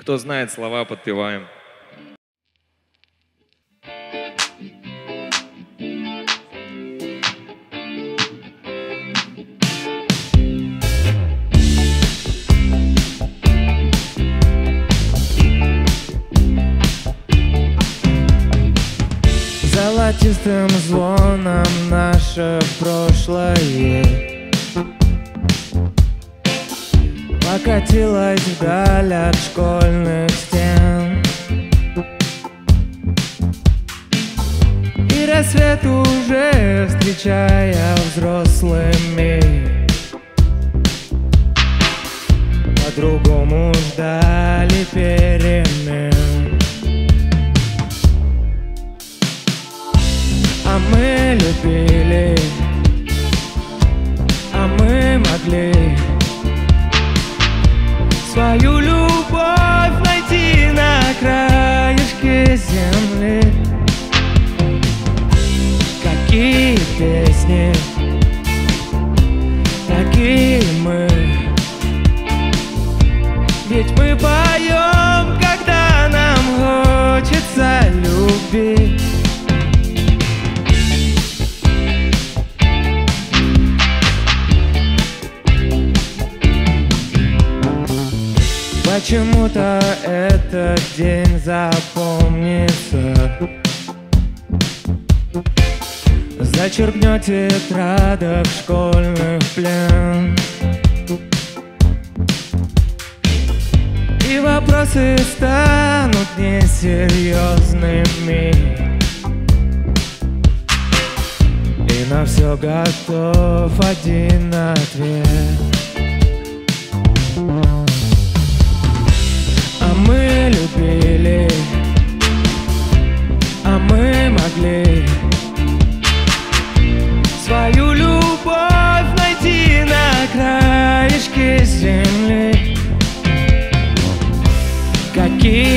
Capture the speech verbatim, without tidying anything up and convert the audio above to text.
Кто знает слова, подпеваем. Золотистым звоном наше прошлое покатилась вдаль от школьных стен, и рассвет уже встречая взрослыми по-другому ждали перемен. А мы любили, а мы могли свою любовь найти на краешке земли. Какие песни, такие мы, ведь мы поем, когда нам хочется любить. Почему-то этот день запомнится, зачеркнет тетрадок школьных плен, и вопросы станут несерьезными, и на все готов один ответ. А мы любили, а мы могли свою любовь найти на краешке земли. Какие